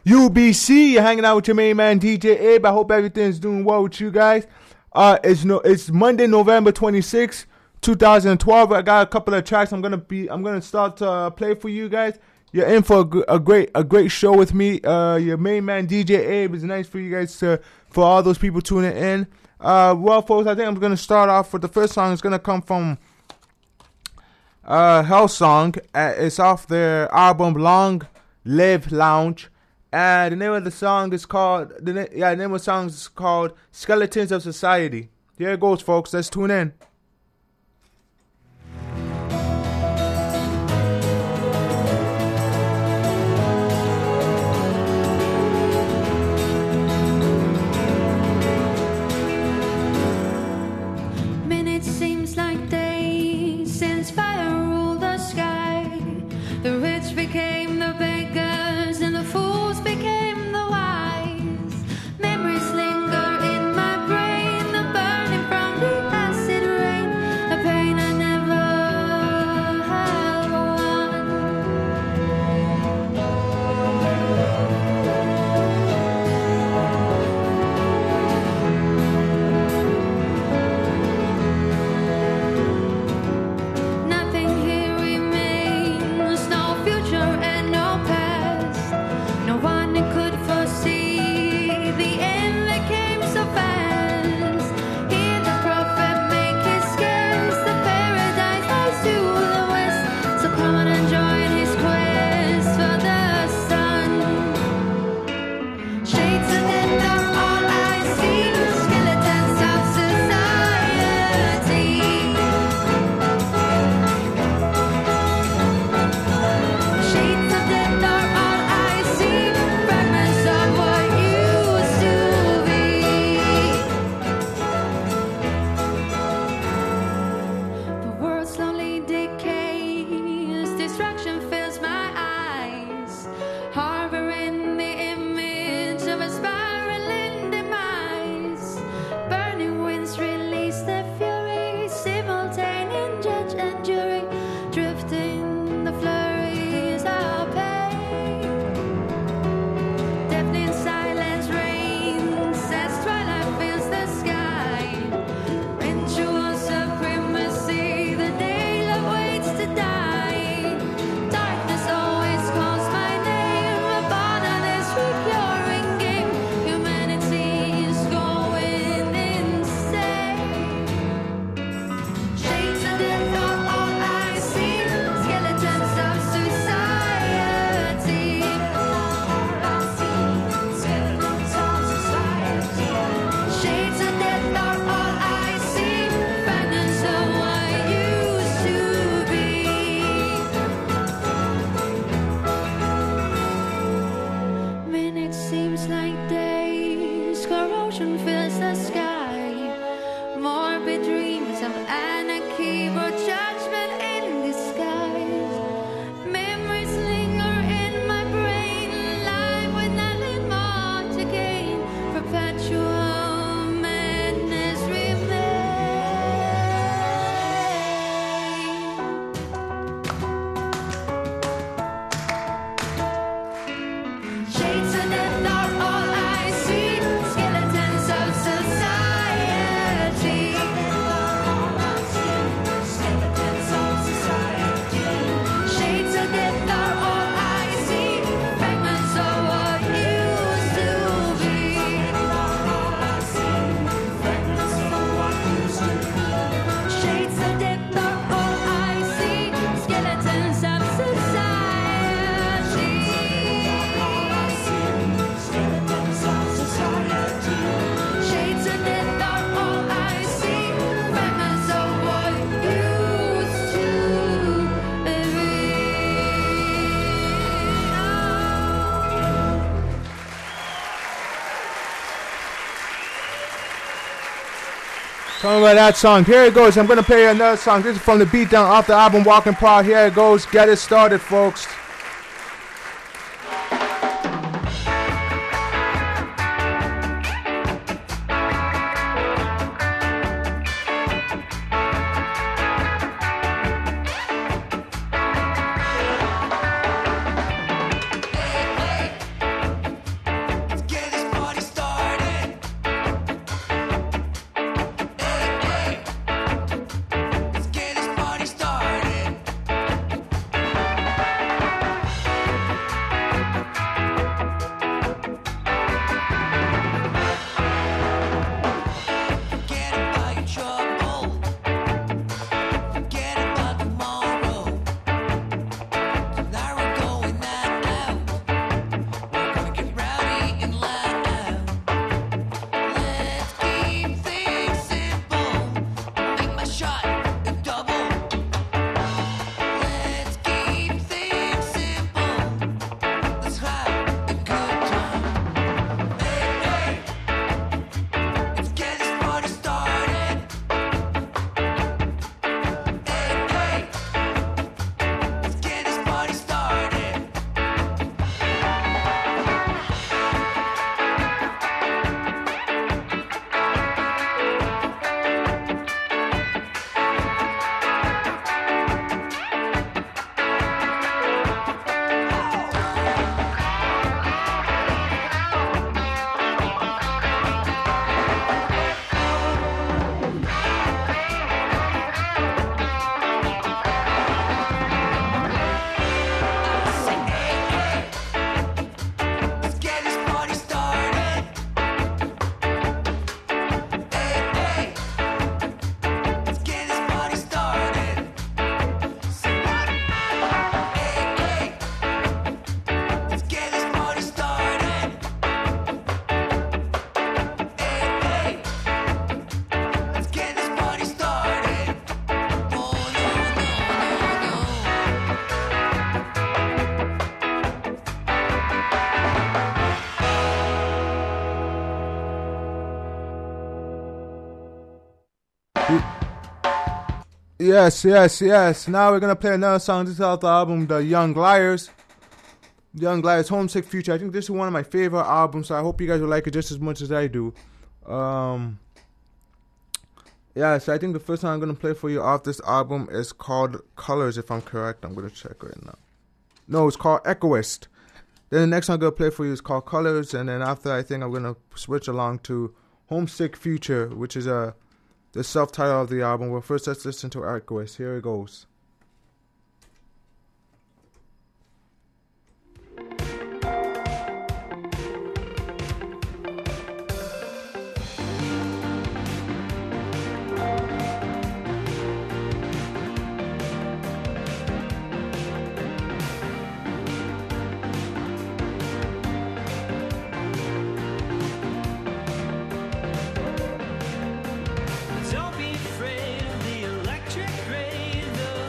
UBC. You're hanging out with your main man DJ Abe. I hope everything's doing well with you guys. It's Monday, November 26th, 2012. I got a couple of tracks I'm gonna start to play for you guys. You're in for a great show with me. Your main man DJ Abe. It's nice for you guys for all those people tuning in. Well, folks, I think I'm gonna start off with the first song. It's gonna come from Hellsong. It's off their album Long Live Lounge. And the name of the song is called Skeletons of Society. Here it goes, folks. Let's tune in. Minutes seems like days since fire ruled the sky. The rich became the beggars and the fools became the wise. Memories linger in my brain, the burning from the acid rain, the pain I never have won. Nothing here remains, no future and no past. No one could foresee the end that came so fast. Hear the prophet make his guess, the paradise lies to the west. So come on and join his quest for the sun. Shades of death are all I see, skeletons of society. Shades of death are all I see, fragments of what used to be. The world slowly decays, distraction fills my eyes, harboring the image of a spiraling demise. Burning winds release their fury, simultaneous judge and jury, drifting the flurries of pain. Deafening silence reigns as twilight fills the sky. Ritual supremacy, the day love waits to die. Darkness always calls my name upon this recurring game. Humanity is going insane. Shades of death are all I see, skeletons of society. Shades of death are all I see, fragments of what used to be. Minutes seems like days, corrosion fills the sky. Morbid dreams of anarchy brought judgment in disguise. Memories linger in my brain, alive with nothing more to gain. Perpetual madness remains. Shades of death are all I see, skeletons of society. Shades of death are all I see, fragments of what used to be. Shades of death are all I see, skeletons of society. Shades of death are all I see, fragments of what used to be. Talking about that song. Here it goes. I'm gonna play another song. This is from the Beatdown off the album Walking Proud. Here it goes. Get it started, folks. Yes, yes, yes. Now we're gonna play another song. This is off the album The Young Liars. Young Liars, Homesick Future. I think this is one of my favorite albums, so I hope you guys will like it just as much as I do. Yeah, so I think the first song I'm gonna play for you off this album is called Colors, if I'm correct. I'm gonna check right now. No, it's called Echoist. Then the next song I'm gonna play for you is called Colors, and then after I think I'm gonna switch along to Homesick Future, which is the self-title of the album. Well, first let's listen to Echoist. Here it goes. Don't be afraid of the electric ray, the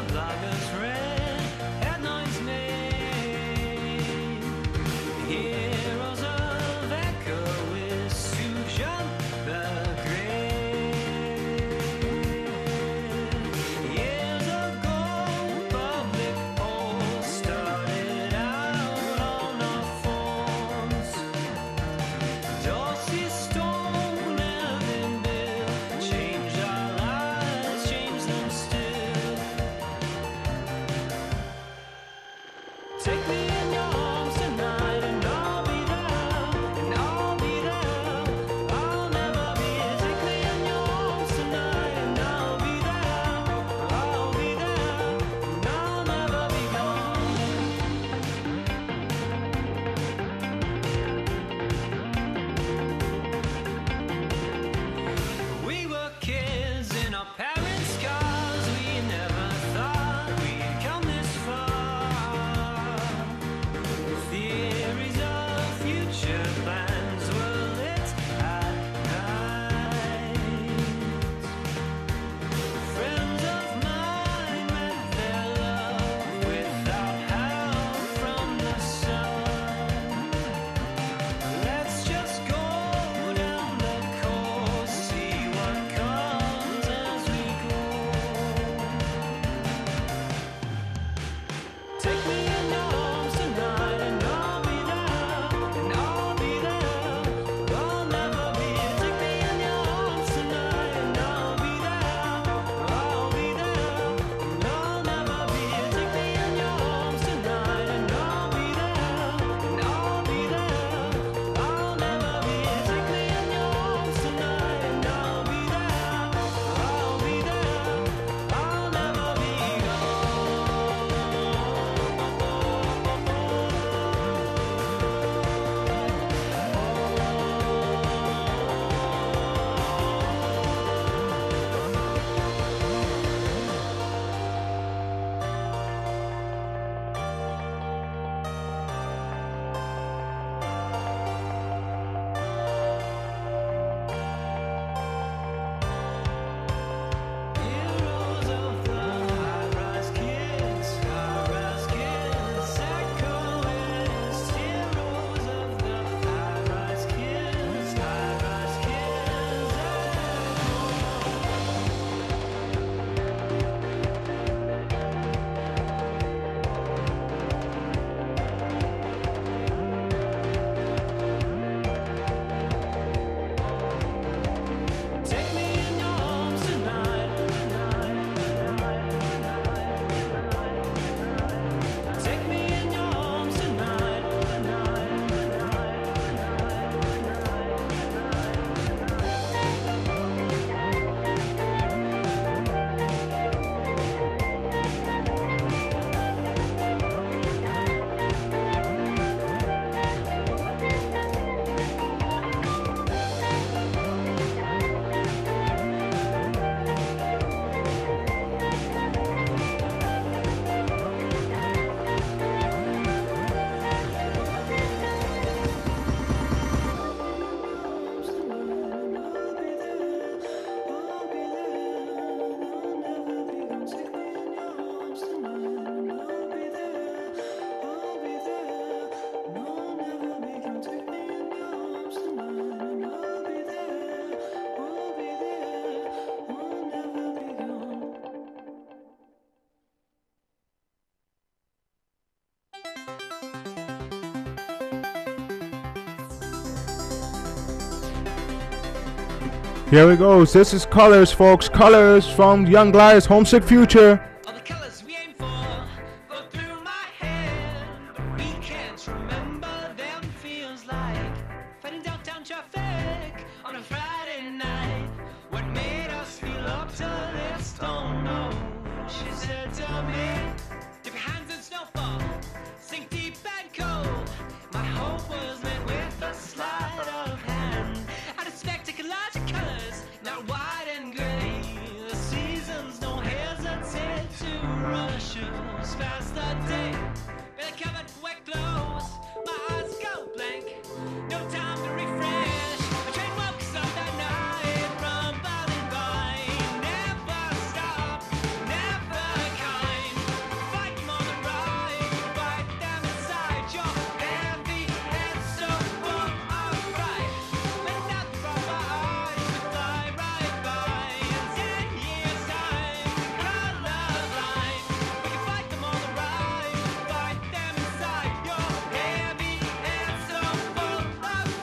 Here we go. This is Colors, folks. Colors from Young Liars, Homesick Future. All the colors we aim for go through my head, but we can't remember them. Feels like fighting downtown traffic on a Friday night. What made us feel up to this? Don't know. She said to me, dip your hands in snowfall, sink deep and cold. My hope was met with a sleight of hand. Out of spectacular colors, not white and gray. The seasons don't hesitate to rush us past the day. Barely covered wet clothes, my eyes go blank. No time to refresh. A train walks up that night, rumbling by. Never stop, never kind. Fight them on the ride, fight them inside. Your heavy head so full of pride. Let out from my eyes, we fly right by. In 10 years' time, colorblind. We can fight them on the ride, fight them inside. Your heavy head so full of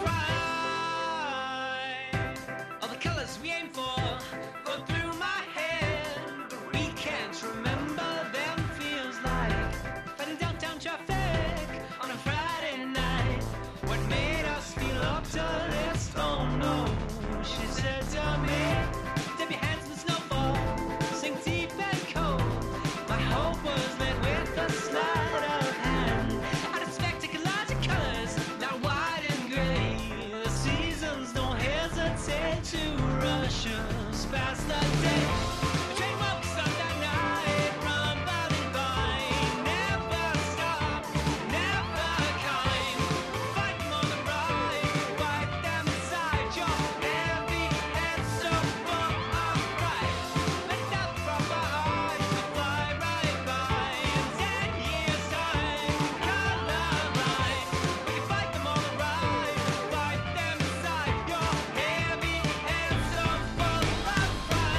pride. All the colors we aim for go through my head, but we can't remember them. Feels like fighting downtown traffic on a Friday night. What made us feel up to this? Don't know. She said to me, dip your hands in the snowfall, sink deep and cold. My hope was met with a sleight of hand. Out of spectacular colors, not white and gray. The seasons don't hesitate to rush us past the day. The train walks up that night, rumbling by. Never stop, never kind. Fight them on the ride, fight them inside. Your heavy head so full of pride. Let out from my eyes, we fly right by. In 10 years' time, colorblind. We can fight them on the ride, fight them inside. Your heavy head so full of pride.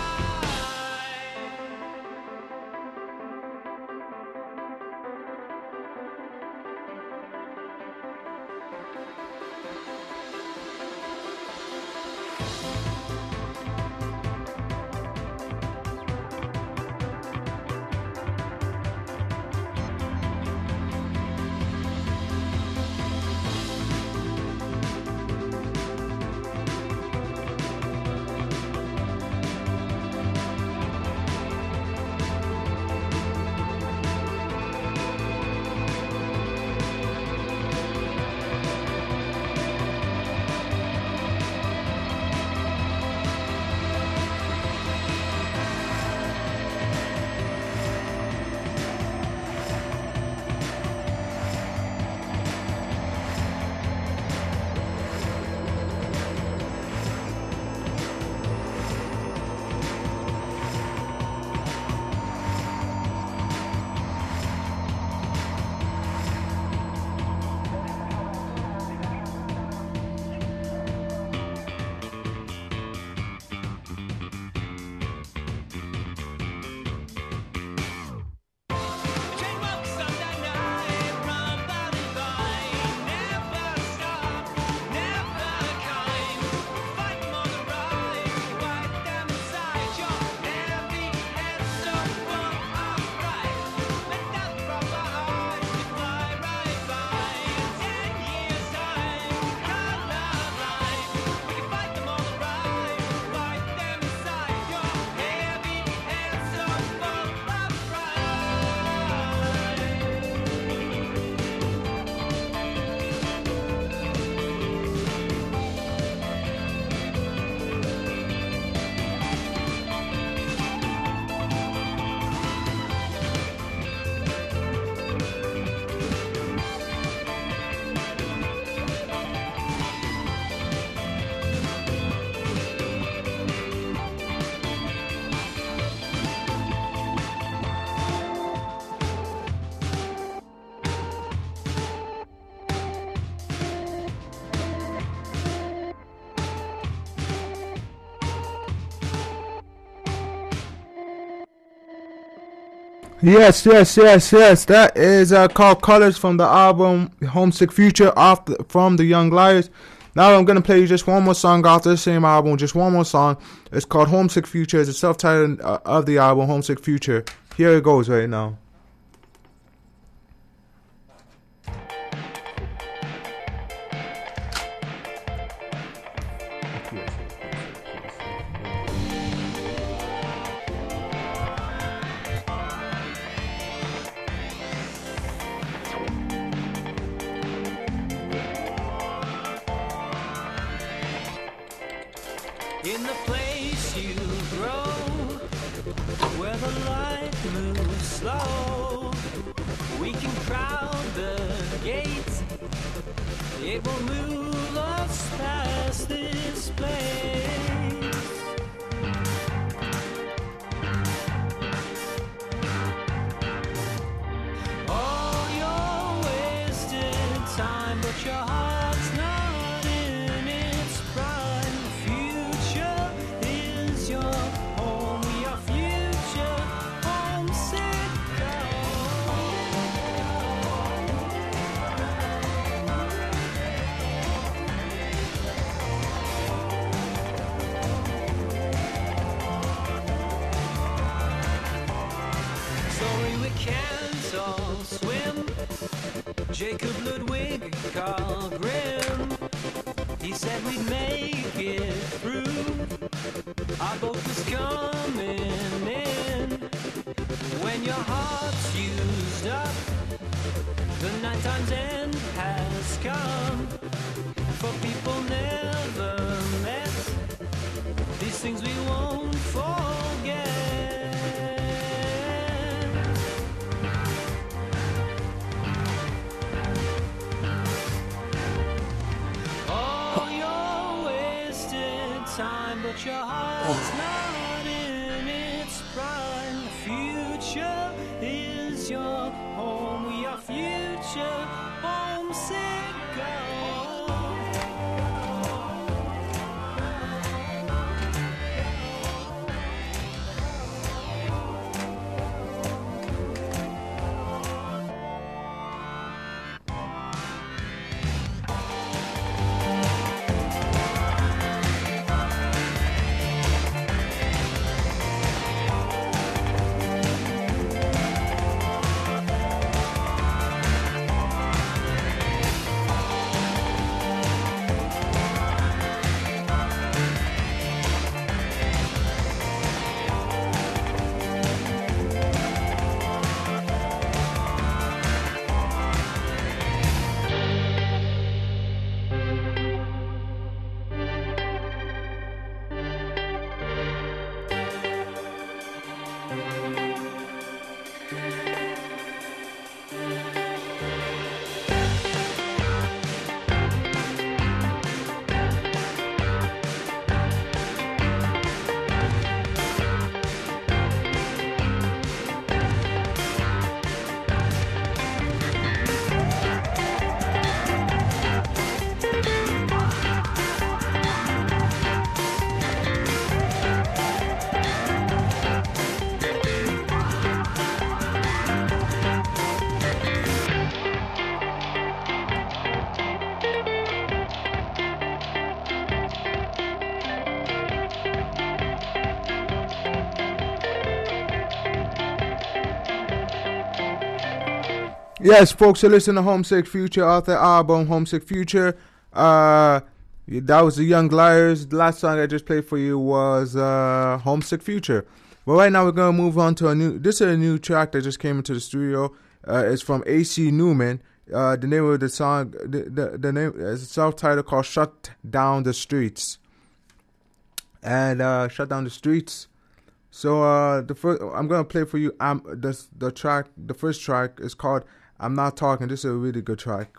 Train walks up that night, rumbling by. Never stop, never kind. Fight them on the ride, fight them inside. Your heavy head so full of pride. Let out from my eyes, we fly right by. In 10 years' time, colorblind. We can fight them on the ride, fight them inside. Your heavy head so full of pride. Yes. That is called Colors from the album Homesick Future from the Young Liars. Now I'm gonna play you just one more song off the same album. Just one more song. It's called Homesick Future. It's the self-titled of the album, Homesick Future. Here it goes right now. In the place you grow, where the light moves slow, we can crowd the gates. It will move us past this place. All your wasted time, but your heart's not in its prime. Future is your home, your future homesick Sorry we can't all swim. Jacob Ludwig, Carl Grimm, he said we'd make it through. Our boat was coming in. When your heart's used up, the night time's end has come. For people never met, these things we won't forget. All your wasted time, but your heart's not in its prime. Future is your home, your future homesick girl. Yes, folks, you listen to Homesick Future off the album Homesick Future. That was the Young Liars. The last song I just played for you was Homesick Future. But right now we're gonna move on to this is a new track that just came into the studio. It's from AC Newman. The name of the song, the name is a self-titled called "Shut Down the Streets." And shut down the streets. So I'm gonna play for you. The first track is called "I'm Not Talking." This is a really good track.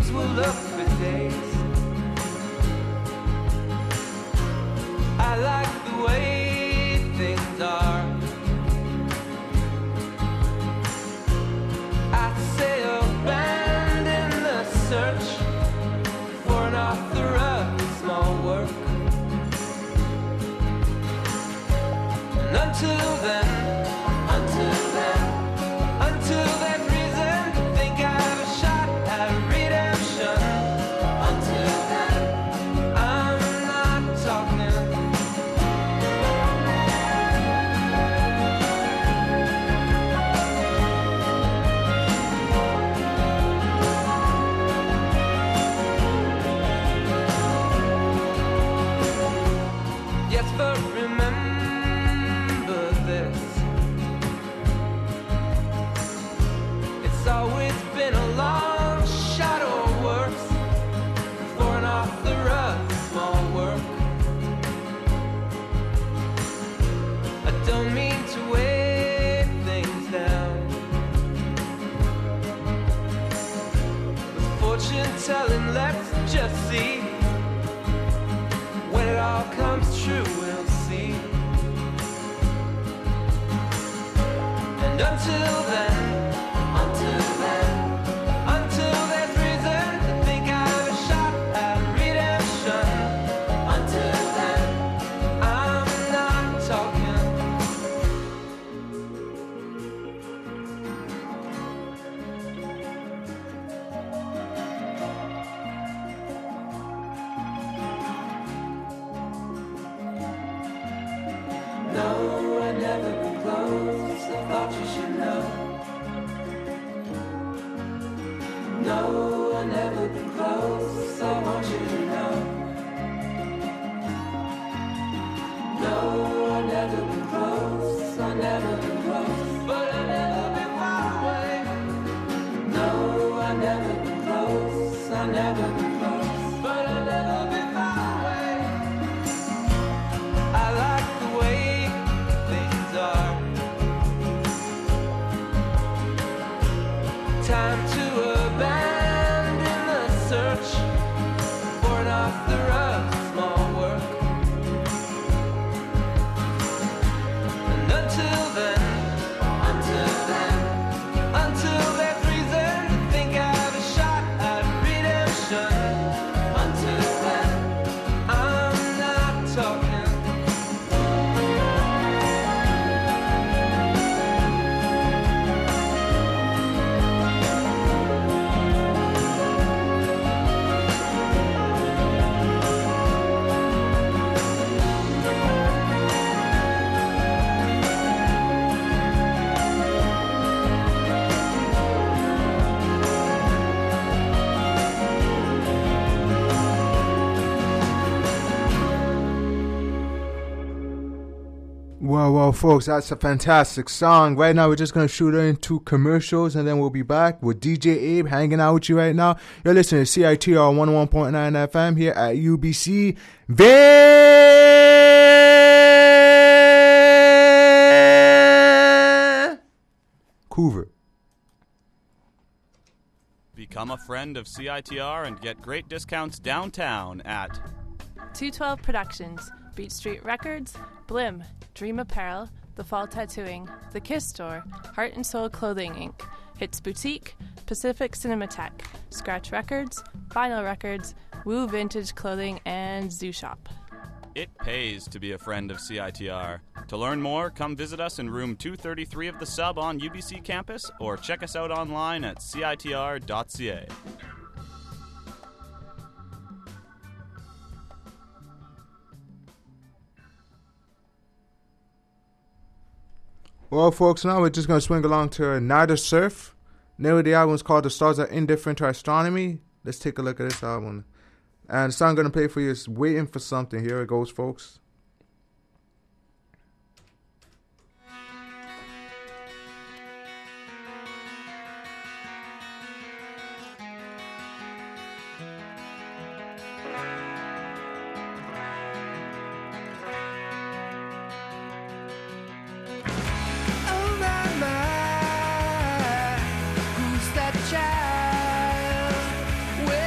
fields will look for days. I like the way things are. I'd say abandon the search for an author of small work. And until then, until that reason to think I have a shot at redemption. Until then, I'm not talking. Yes, but remember this. It's always been a long shot or worse for an author of small work. I don't mean to weigh things down with fortune telling. Let's just see. When it all comes true, we'll see. And until then, until there's reason to think I have a shot at redemption. Until then, I'm not talking. No, I've never been close. I thought you should know. No, I've never been close. I want you to know. No, I've never been close. I've never been close. But I've never been far away. No, I've never been close. I've never been close. But I've never been far away. I like the way things are. Time to abandon the search for an author of small work. And until then, until there's reason to think I have a shot at redemption. Until then, I'm not talking. Well, folks, that's a fantastic song. Right now, we're just going to shoot into commercials, and then we'll be back with DJ Abe hanging out with you right now. You're listening to CITR 101.9 FM here at UBC Vancouver. Become a friend of CITR and get great discounts downtown at 212 Productions, Beach Street Records, Blim, Dream Apparel, The Fall Tattooing, The Kiss Store, Heart and Soul Clothing Inc., Hits Boutique, Pacific Cinematheque, Scratch Records, Vinyl Records, Woo Vintage Clothing, and Zoo Shop. It pays to be a friend of CITR. To learn more, come visit us in room 233 of the Sub on UBC campus or check us out online at citr.ca. Well, folks, now we're just going to swing along to Nada Surf. Name of the album is called The Stars Are Indifferent to Astronomy. Let's take a look at this album. And the song I'm going to play for you is Waiting for Something. Here it goes, folks. Oh my, who's that child? Where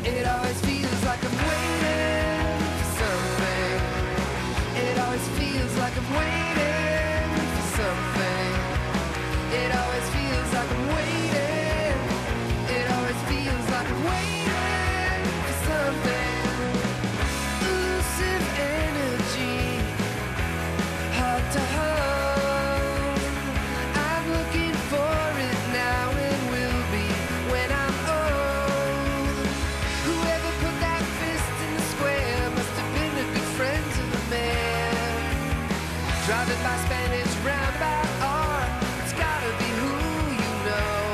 It always feels like I'm waiting for something. It always feels like I'm waiting for something. It always feels like I'm waiting. It always feels like I'm waiting for something. Elusive energy, hard to hold. I'm looking for it now and will be when I'm old. Whoever put that fist in the square must have been a good friend to the man. Driving by Spanish roundabout, or it's gotta be who you know.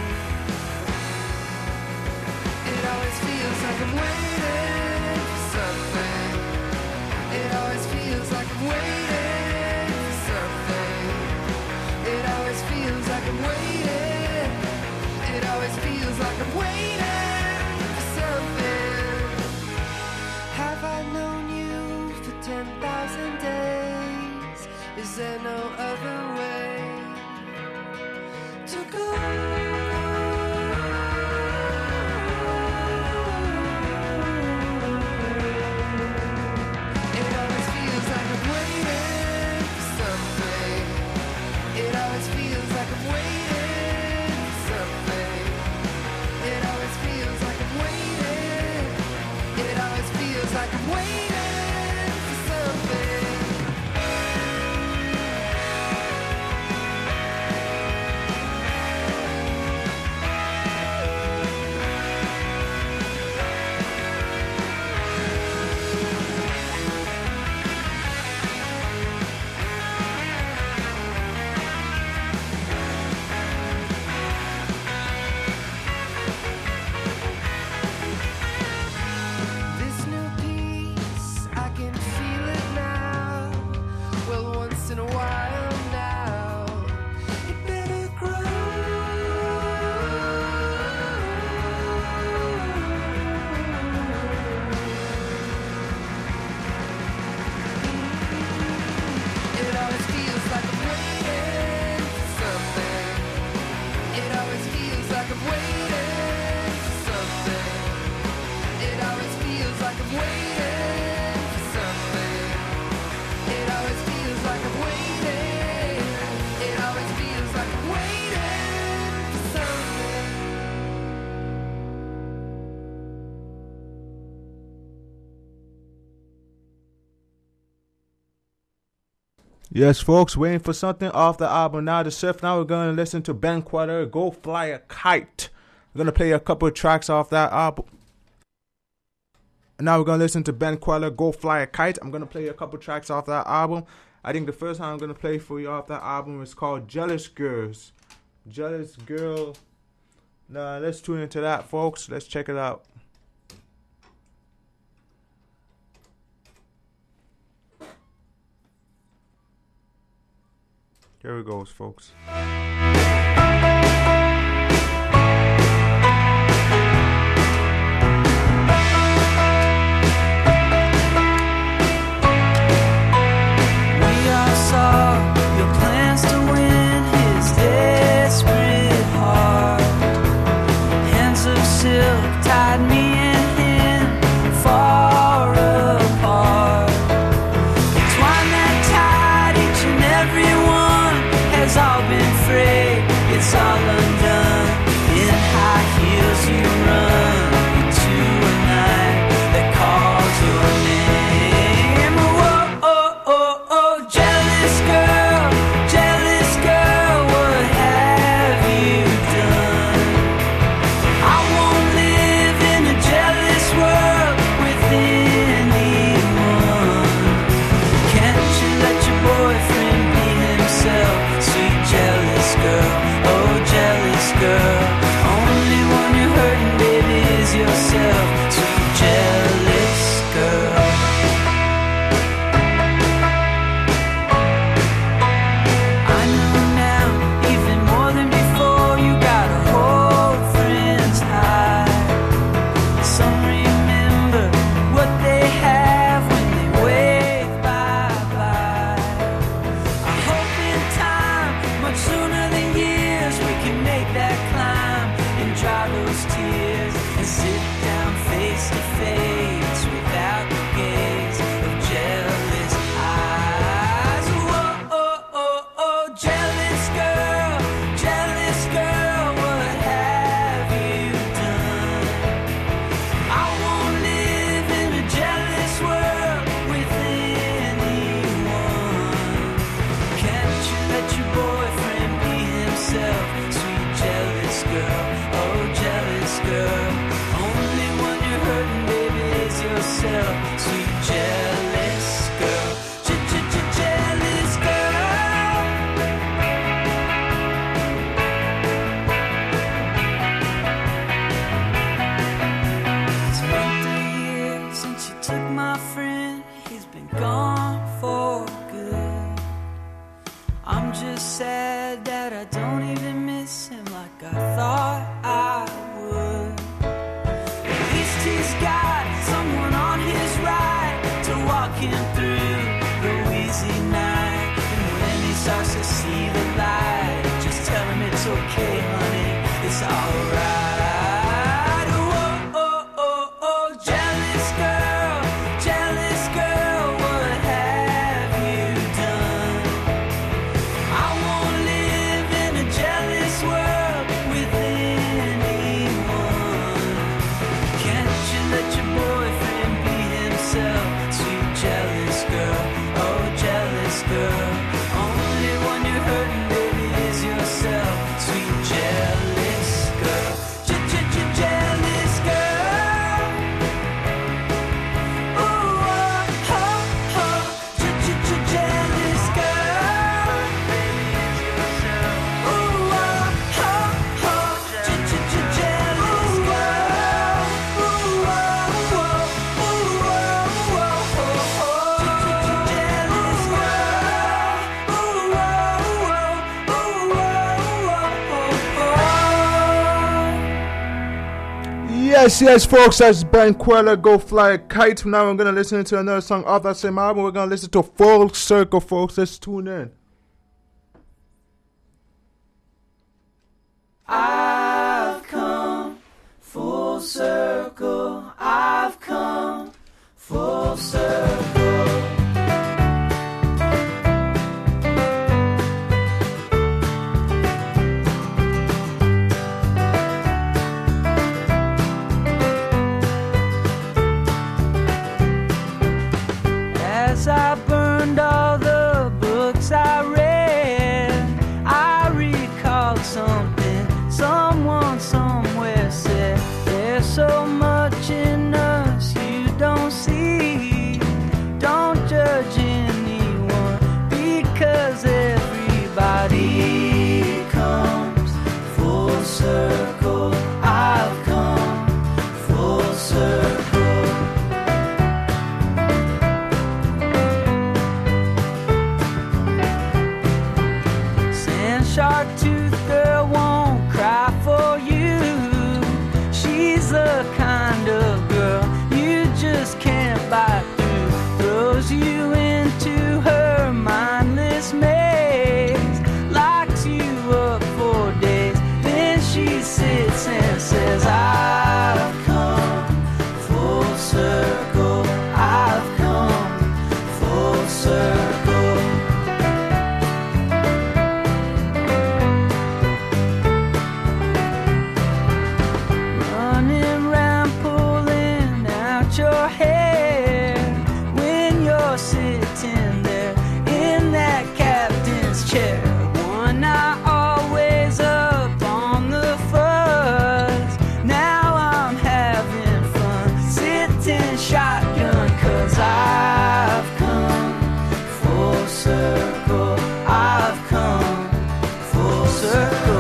It always feels like I'm waiting for something. It always feels like I'm waiting for something. It always feels like I'm waiting. It always feels like I'm waiting for something. Have I known you for 10,000 days? Is there no other way to go? It always feels like I'm waiting for something. It always feels like I'm waiting for something. It always feels like I'm waiting. It always feels like I'm waiting for something. This new peace, I can feel it now. Well, once in a while now, it better It always feels like I'm waiting for something. It always feels like I'm waiting for something. It always feels like I'm waiting for something. It always feels like I'm waiting. It always feels like I'm waiting for something. Yes, folks, waiting for something off the album Now the Surf. Now we're going to listen to Ben Queller, Go Fly a Kite. We're going to play a couple of tracks off that album. Now we're going to listen to Ben Queller, Go Fly a Kite. I'm going to play a couple tracks off that album. I think the first time I'm going to play for you off that album is called Jealous Girls. Jealous Girl. Now let's tune into that, folks. Let's check it out. Here it goes, folks. We all saw your plans to win his desperate heart. Hands of silk tied me and him far apart. Twine that tied each and every one has all been frayed. he's got someone on his right to walk him through the wheezy night. And when he starts to see the light, just tell him it's okay, honey, it's alright. Oh, oh, oh, oh, jealous girl, what have you done? I won't live in a jealous world with anyone. Can't you let your boyfriend be himself, sweet jealous girl, oh jealous girl. Only one you're hurting, baby, is yourself, sweet jealous girl. Jealous girl. Ooh, oh, oh, oh. Jealous girl. Baby, is yourself. Ooh, oh, oh, oh. Jealous girl. Ooh, oh, oh. Ooh, oh, oh, oh. Jealous girl. Ooh, oh, oh. Ooh, oh, oh. Yes, folks, that's Ben Queller, Go Fly a Kite. Now we're going to listen to another song off that same album. We're going to listen to Full Circle, folks. Let's tune in. I've come full circle. I've come full circle. As I burned all the books I read, I recalled something someone somewhere said. There's so much in us you don't see. Don't judge anyone, because everybody comes full circle. I've come full circle. Shark tooth girl won't cry for you. She's the kind of girl you just can't bite through. Throws you into her mindless maze, locks you up for days. Then she sits and says, I've come full circle. I've come full circle. Sitting there in that captain's chair, one eye always up on the fuzz. Now I'm having fun sitting shotgun, 'cause I've come full circle. I've come full circle.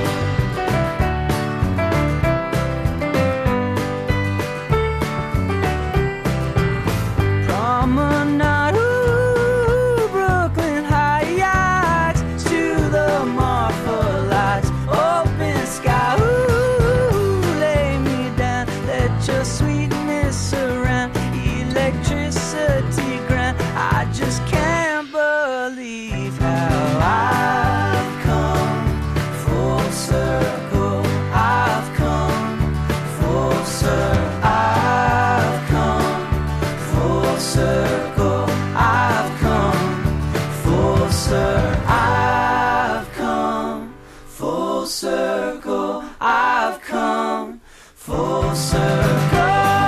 Promenade, ooh, Brooklyn Heights, to the Marfa lights, open sky, ooh, lay me down, let your sweetness surround, electricity grind. I just can't believe how I've come full circle. I've come full circle. I've come full circle. I've come full circle. I've come full circle. I've come full circle.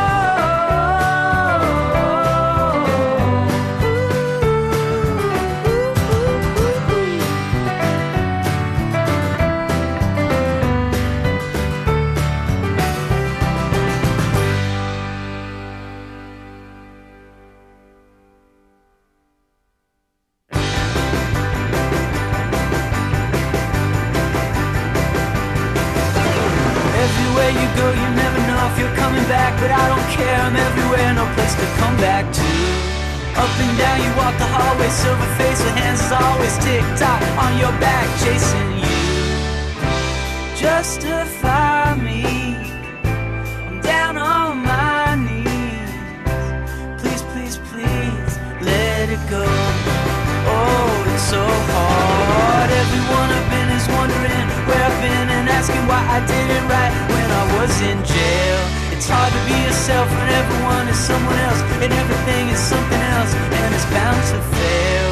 Everywhere you go, you never know if you're coming back, but I don't care, I'm everywhere, no place to come back to. Up and down, you walk the hallway, silver face with hands as always, tick-tock on your back, chasing you. Justify me, I'm down on my go. Oh, it's so hard. Everyone I've been is wondering where I've been and asking why I didn't write when I was in jail. It's hard to be yourself when everyone is someone else and everything is something else, and it's bound to fail.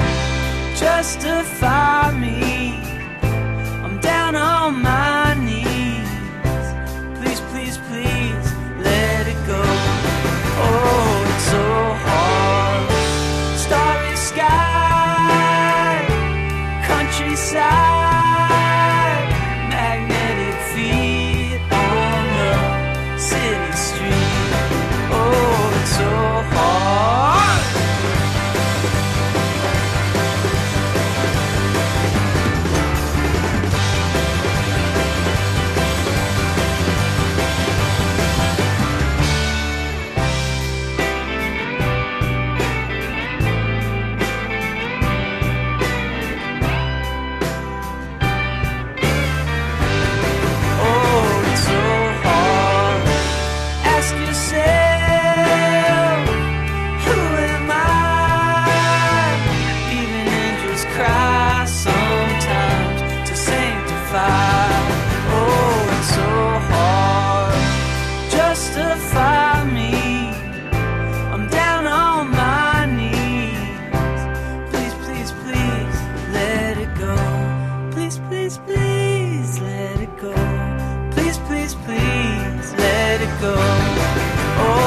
Justify me, I'm down on my knees. Please, please, please, let it go. Oh, it's so hard. Starry sky, countryside, magnetic feet on the city street. Oh, it's so hard. Please, please, please, let it go. Oh,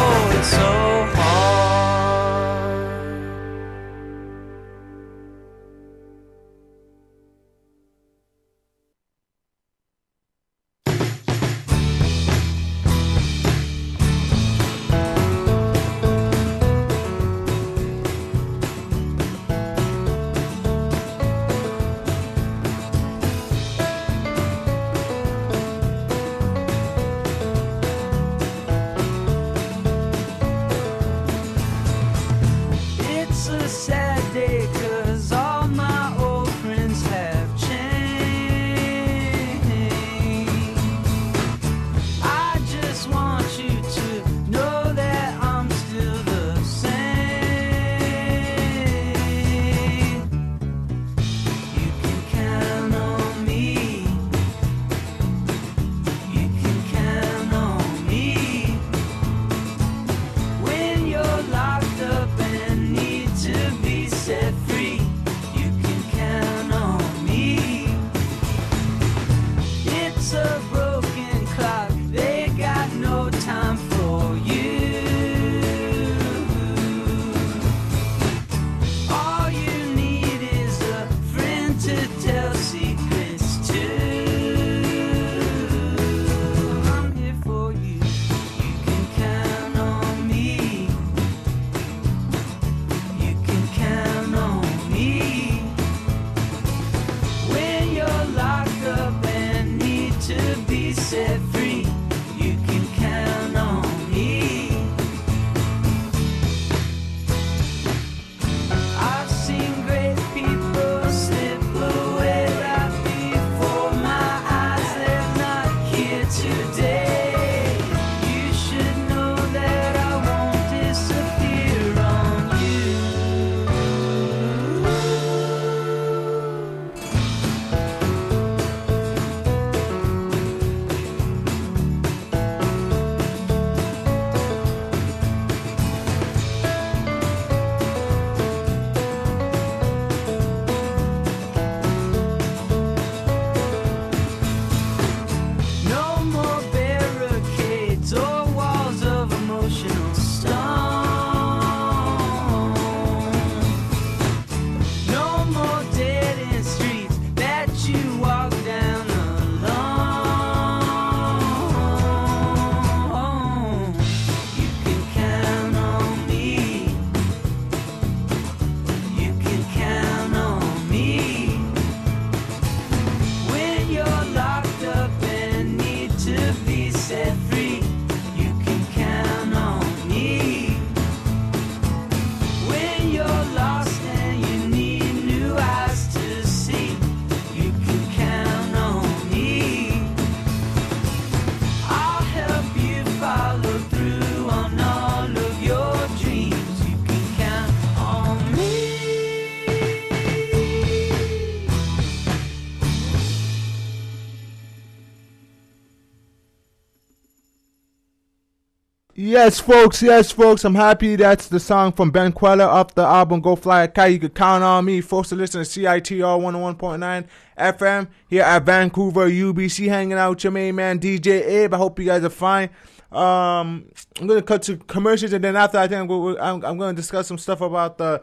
Yes, folks. I'm happy that's the song from Ben Queller off the album Go Fly a Kite. You can count on me, folks, to listen to CITR 101.9 FM here at Vancouver, UBC, hanging out with your main man, DJ Abe. I hope you guys are fine. I'm going to cut to commercials, and then after I think I'm going to discuss some stuff about the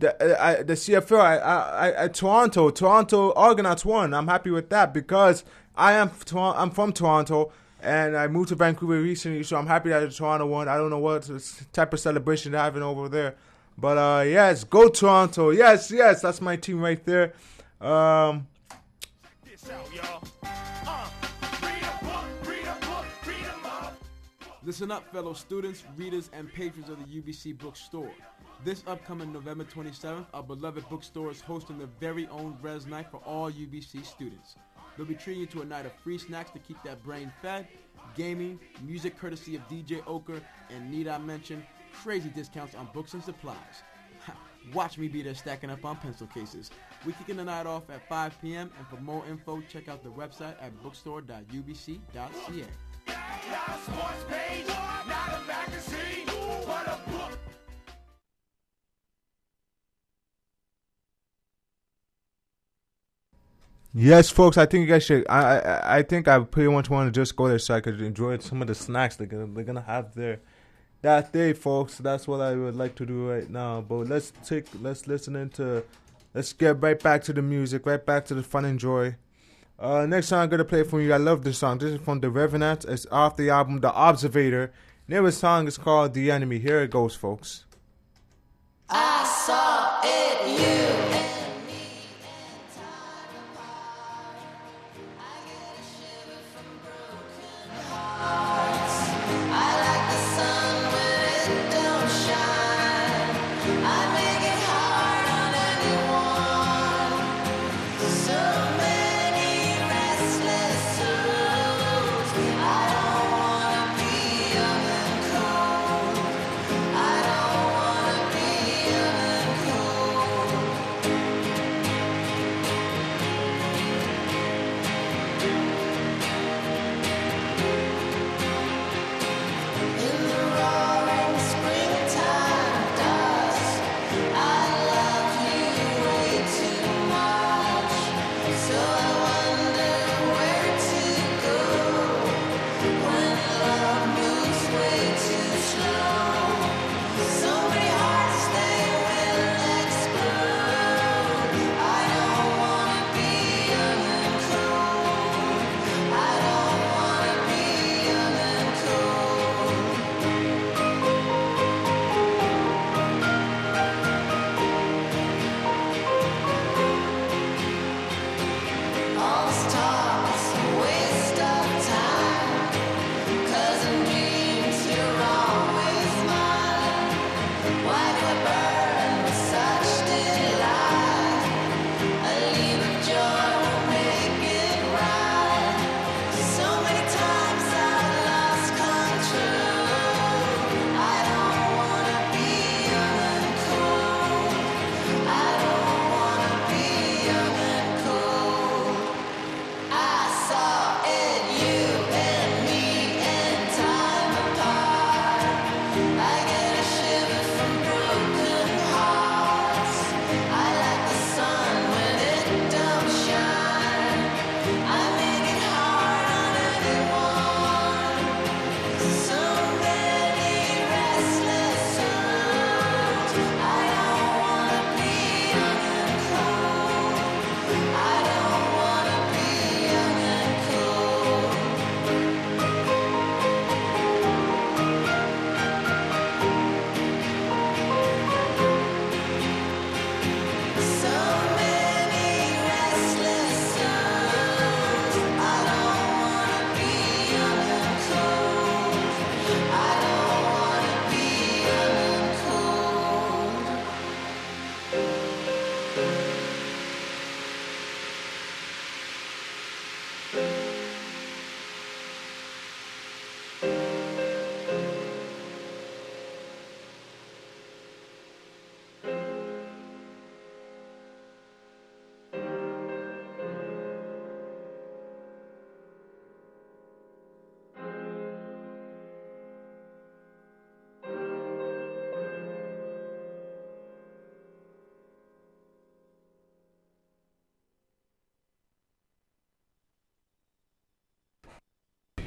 CFL. Toronto Argonauts won. I'm happy with that because I'm from Toronto. And I moved to Vancouver recently, so I'm happy that Toronto won. I don't know what type of celebration they're having over there. But, yes, go Toronto. Yes, that's my team right there. Listen up, fellow students, readers, and patrons of the UBC Bookstore. This upcoming November 27th, our beloved bookstore is hosting their very own Res Night for all UBC students. They'll be treating you to a night of free snacks to keep that brain fed, gaming, music courtesy of DJ Oker, and need I mention, crazy discounts on books and supplies. Watch me be there stacking up on pencil cases. We're kicking the night off at 5 p.m. and for more info, check out the website at bookstore.ubc.ca. Yes, folks, I think you guys should. I think I pretty much want to just go there so I could enjoy some of the snacks they're gonna have there that day, folks. That's what I would like to do right now. But let's get right back to the music, right back to the fun and joy. Next song I'm gonna play for you. I love this song. This is from The Revenant. It's off the album The Observator. Name of the song is called The Enemy. Here it goes, folks. I saw it, you. I don't wanna be young and cold.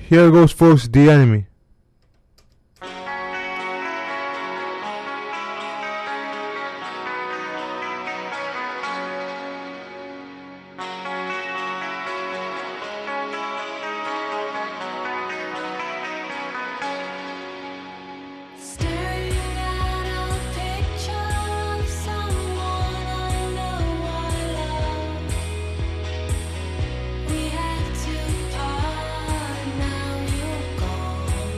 Here goes, folks, The Enemy. Staring at a picture of someone I know I love. We had to part, now you're gone.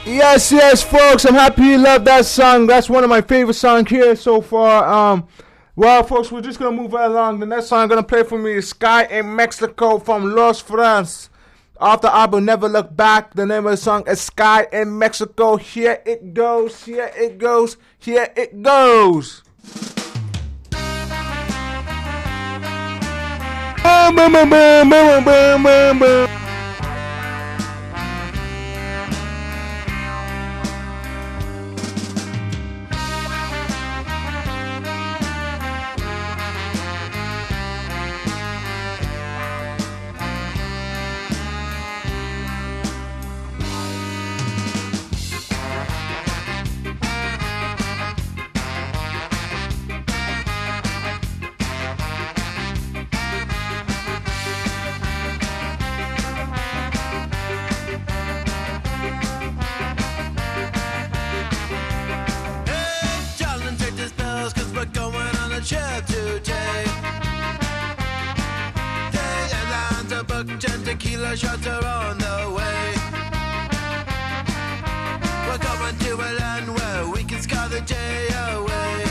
Yes, folks. I'm happy you love that song. That's one of my favorite songs here so far. Well, folks, we're just gonna move right along. The next song I'm gonna play for me is "Sky in Mexico" from Los France. Off the album "Never Look Back." The name of the song is "Sky in Mexico." Here it goes. Here it goes. Here it goes. Boom, boom, boom, boom, boom, boom, boom, boom. Tequila shots are on the way. We're going to a land where we can scar the day away.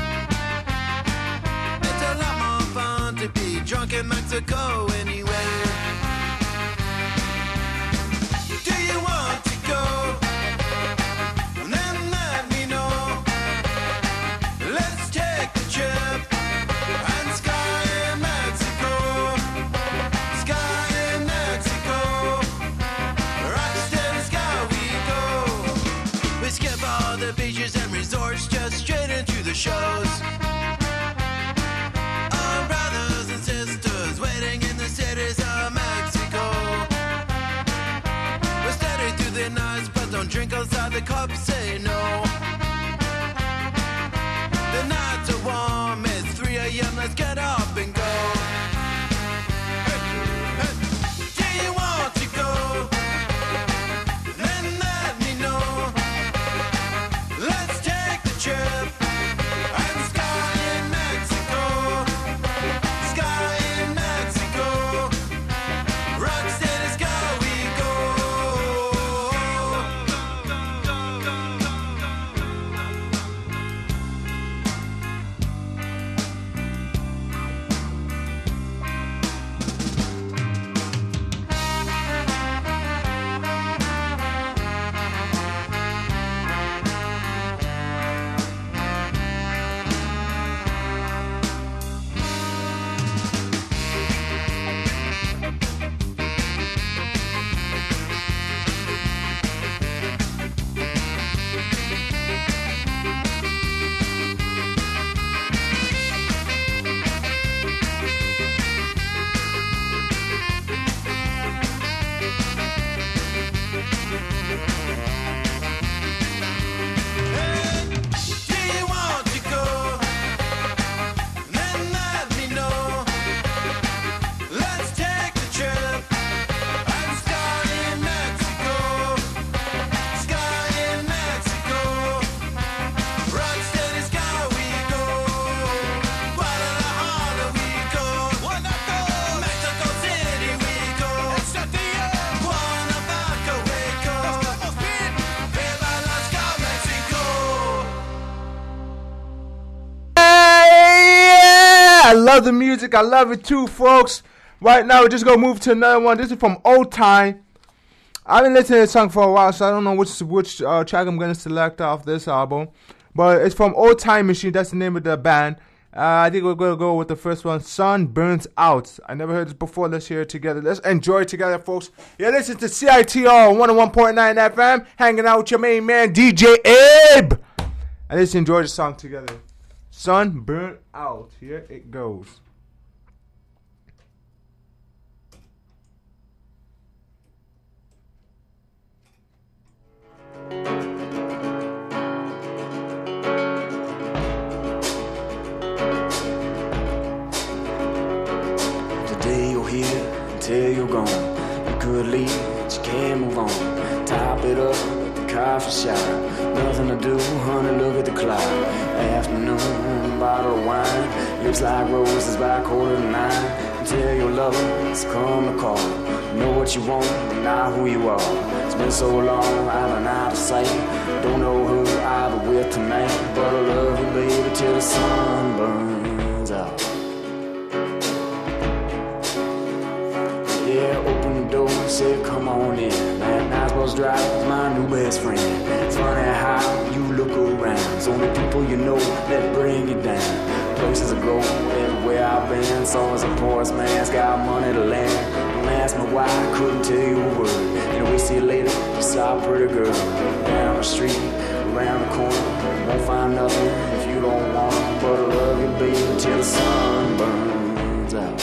It's a lot more fun to be drunk in Mexico anyway. Do you want to go? Then let me know. Let's take the trip and sky in Mexico. Sky in Mexico. Rocksteady sky we go. We skip all the beaches and resorts just straight into the shows. Our brothers and sisters waiting in the cities of Mexico. We're steady through the nights, but don't drink outside the club, say no. The nights are warm, it's 3 a.m., let's get up and go. Do you want to go? Then let me know. Let's take the trip and sky in Mexico. Sky in Mexico. Rocksteady sky we go. I love the music. I love it too, folks. Right now, we're just going to move to another one. This is from Old Time. I've been listening to this song for a while, so I don't know which track I'm going to select off this album. But it's from Old Time Machine. That's the name of the band. I think we're going to go with the first one, Sun Burns Out. I never heard this before. Let's hear it together. Let's enjoy it together, folks. Yeah, listen to CITR 101.9 FM, hanging out with your main man, DJ Abe. And let's enjoy the song together. Sun Burnt Out. Here it goes. Today you're here, until you're gone. You could leave, but you can't move on. Top it up with the coffee shop. Nothing to do, honey, look at the clock. Afternoon, bottle of wine. Looks like roses by 8:45. Tell your lover to come to call. Know what you want, not who you are. It's been so long, I've been out of sight. Don't know who I'll be with tonight, but I love you, baby, till the sun burns out. Yeah, open the door, say come on in. That nice bus driver is my new best friend. It's funny how you look around. It's only people you know that bring you down. Places I go, everywhere I've been. Saw as a poorest man's got money to lend. Don't ask me why, I couldn't tell you a word. Anyway, see you later, you saw a pretty girl. Down the street, around the corner. Won't find nothing if you don't want it. But I love you, baby, till the sun burns out.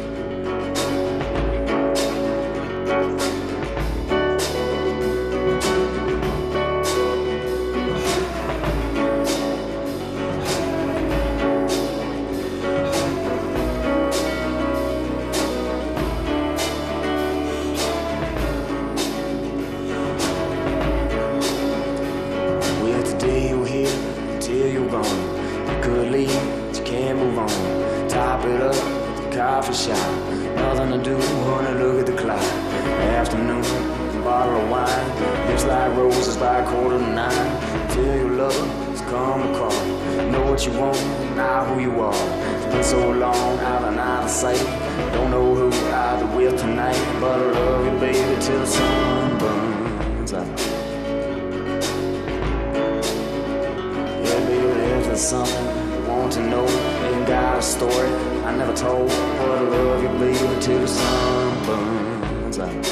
Coffee shop, nothing to do, honey, look at the clock. Afternoon, bottle of wine. Looks like roses by 8:45. Tell your lover to come to call. Know what you want, not who you are. It's been so long, I've been out of sight. Don't know who I'll be with tonight, but I love you, baby, till the sun burns out. Yeah, baby, there's something I want to know. Ain't got a story I never told, but I love you, baby, till the sun burns out.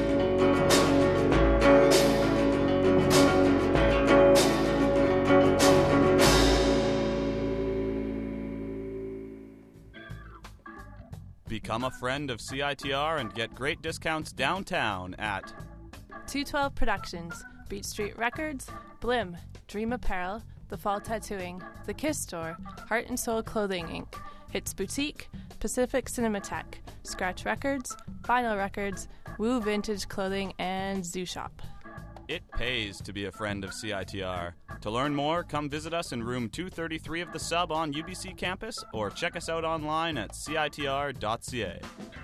Become a friend of CITR and get great discounts downtown at 212 Productions, Beach Street Records, Blim, Dream Apparel, The Fall Tattooing, The Kiss Store, Heart and Soul Clothing Inc., Hits Boutique, Pacific Cinematech, Scratch Records, Vinyl Records, Woo Vintage Clothing, and Zoo Shop. It pays to be a friend of CITR. To learn more, come visit us in room 233 of the Sub on UBC campus or check us out online at citr.ca.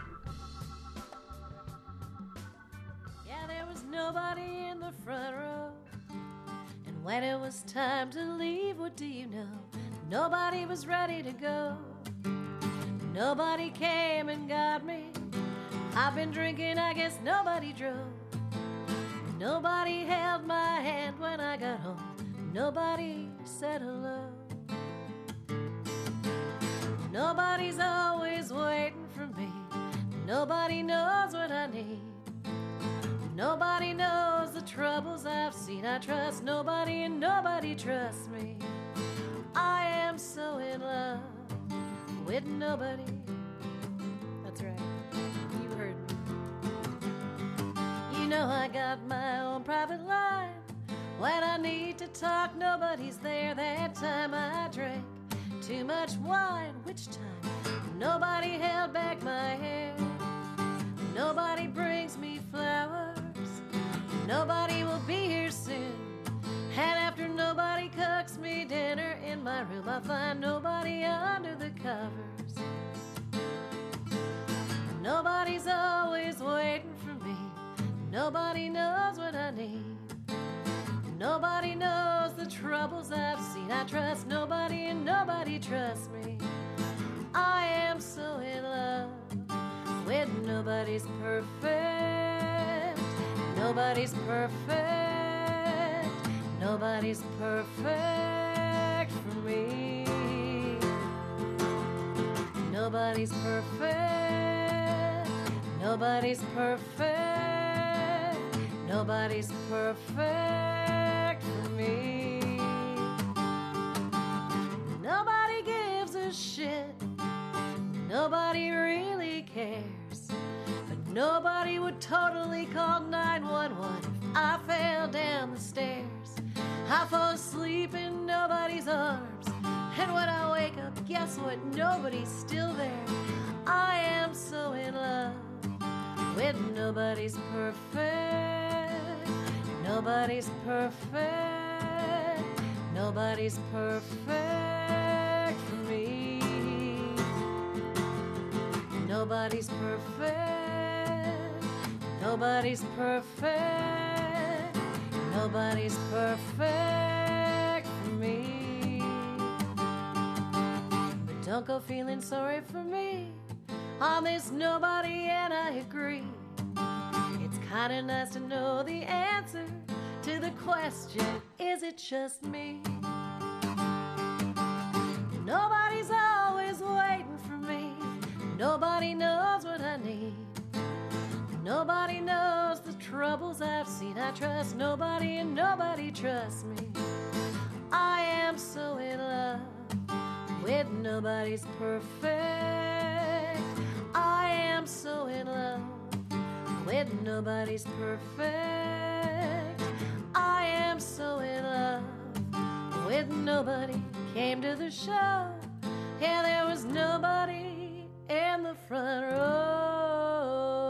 Yeah, there was nobody in the front row. And when it was time to leave, what do you know? Nobody was ready to go. Nobody came and got me. I've been drinking, I guess nobody drove. Nobody held my hand when I got home. Nobody said hello. Nobody's always waiting for me. Nobody knows what I need. Nobody knows the troubles I've seen. I trust nobody and nobody trusts me. I am so in love with nobody. That's right, you heard me. You know I got my own private line. When I need to talk, nobody's there. That time I drank too much wine. Which time? Nobody held back my hair. Nobody brings me flowers. Nobody will be here soon. And after nobody cooks me dinner in my room, I find nobody under the covers. Nobody's always waiting for me. Nobody knows what I need. Nobody knows the troubles I've seen. I trust nobody and nobody trusts me. I am so in love with nobody's perfect. Nobody's perfect. Nobody's perfect for me. Nobody's perfect. Nobody's perfect. Nobody's perfect for me. Nobody gives a shit. Nobody really cares. But nobody would totally call 911 if I fell down the stairs. I fall asleep in nobody's arms. And when I wake up, guess what? Nobody's still there. I am so in love with nobody's perfect. Nobody's perfect. Nobody's perfect for me. Nobody's perfect. Nobody's perfect. Nobody's perfect for me. But don't go feeling sorry for me. I'm this nobody, and I agree. It's kinda nice to know the answer to the question, is it just me? Nobody's always waiting for me. Nobody knows what I need. Nobody knows the troubles I've seen. I trust nobody and nobody trusts me. I am so in love with nobody's perfect. I am so in love with nobody's perfect. I am so in love with nobody. Came to the show, and there was nobody in the front row.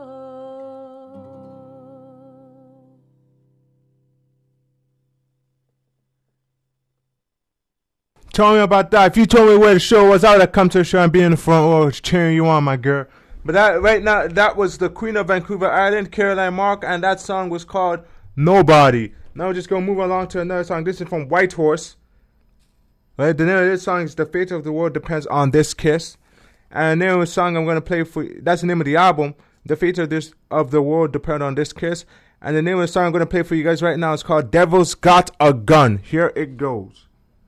Tell me about that. If you told me where the show was, I would have come to the show and be in the front row cheering you on, my girl. But that right now, that was the Queen of Vancouver Island, Caroline Mark, and that song was called Nobody. Now we're just going to move along to another song. This is from Whitehorse. Right? The name of this song is The Fate of the World Depends on This Kiss. And the name of the song I'm going to play for you, that's the name of the album, The Fate of the World Depends on This Kiss. And the name of the song I'm going to play for you guys right now is called Devil's Got a Gun. Here it goes.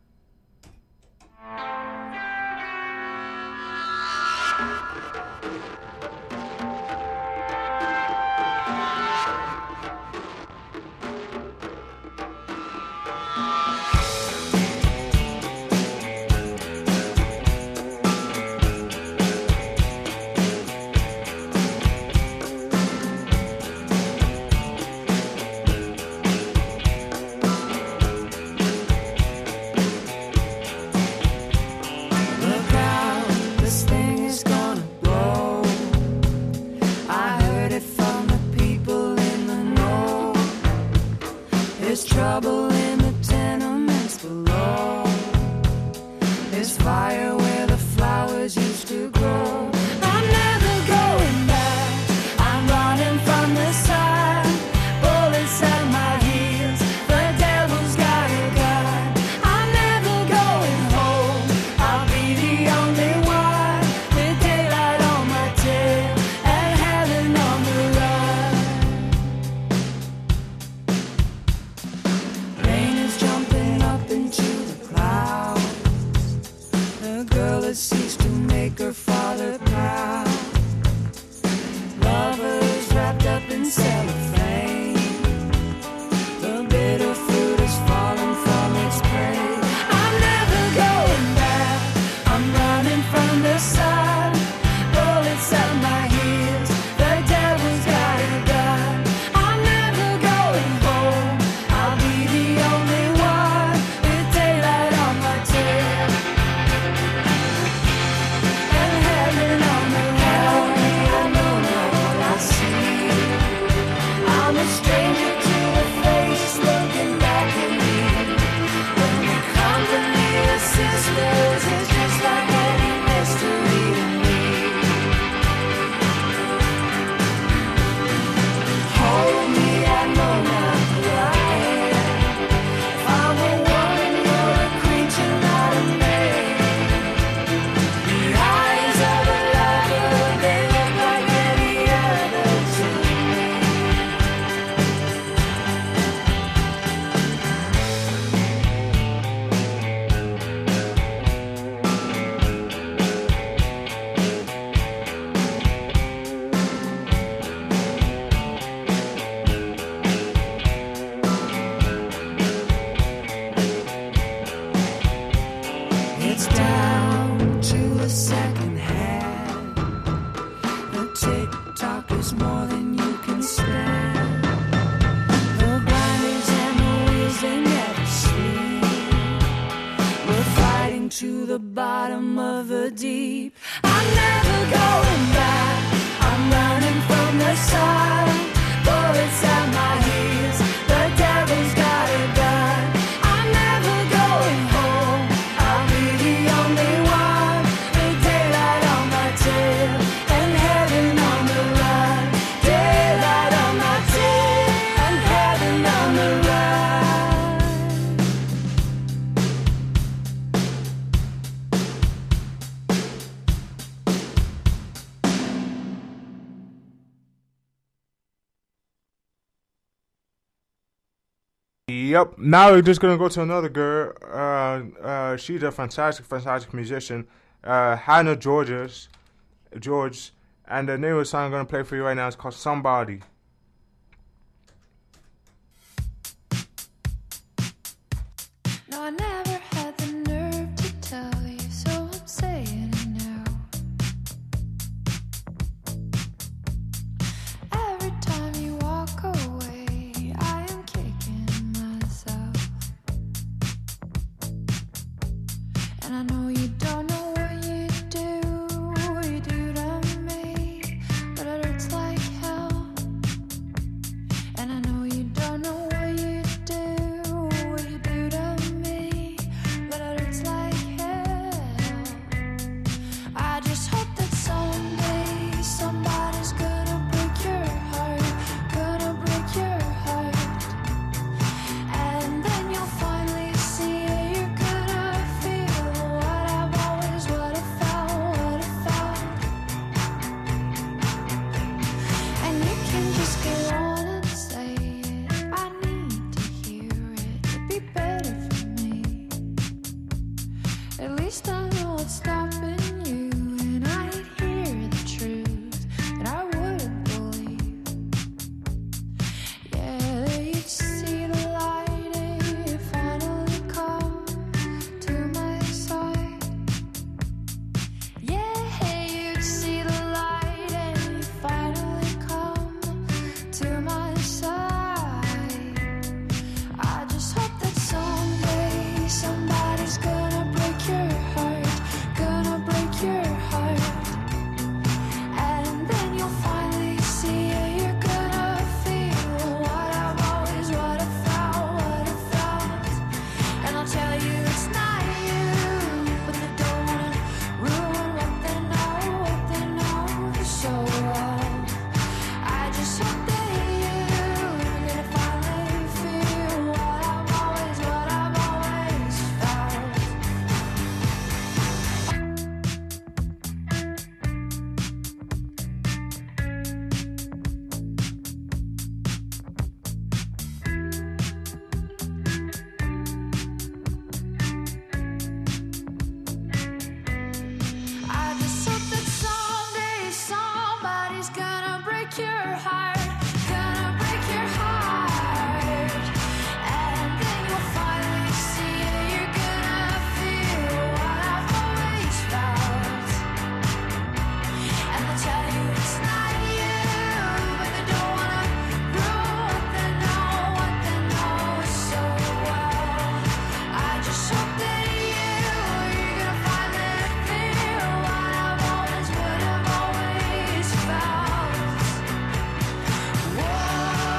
Trouble in the tenements below. There's fire where the flowers used to grow. I'm never going back. I'm running from the sun. Bullets at my heels. The devil's got a gun. I'm never going home. I'll be the only one with daylight on my tail and heaven on the run. Rain is jumping up into the clouds. The girl has ceased to make her father proud. Lovers wrapped up in cellophane. The bitter fruit has fallen from its prey. I'm never going back. I'm running from the sun. Bullets at my heels. The devil's got a gun. I'm never going home. I'll be the only one with daylight on my tail and heaven on the road. I know not what I see. I'm a stranger to a face looking back at me. When the company of sisters is just like any mystery to me. Hold me, I know not who I am. If I'm a woman, you're a creature, not a man. The eyes of a lover, they look like any other to me. It's down to the second hand. The tick-tock is more than you can stand. The grinders and the wheels, they never sleep. We're fighting to the bottom of the deep. I'm never going back. I'm running from the sun. Bullets at my heels. The Yep. Now we're just gonna go to another girl. She's a fantastic musician. Hannah George, and the name of the song I'm gonna play for you right now is called "Somebody." No, I never had the nerve to tell you, so I'm saying it now. Every time you walk away, I am kicking myself. And I know you don't know what you do to me, but it hurts like hell. And I know you don't know what you do to me, but it hurts like hell. I just hope that someday somebody's gonna break your heart, and then you'll finally see it. You're gonna feel what I've always, what I felt, and you can just go on and say it. I need to hear it. It'd be better for me. At least I know what's stopping you, and I'd hear the truth that I wouldn't believe. Yeah, you'd see the light and you finally come to my side. Yeah, you'd see the light and you finally come to my side. I just hope that someday somebody's gonna break your heart, and then you'll finally see it. You're gonna feel what I've always, what I felt, and I'll tell you it's not you, but they don't wanna ruin what they know so well. I just hope that you're gonna finally feel what I've always felt. I just hope that someday somebody's gonna break your heart, and then you'll finally see it. You're gonna feel what I've always felt, and they'll tell you it's not you, but they don't wanna ruin what they know so well. I just hope that you're gonna finally feel what I've always, what I've always felt. Whoa.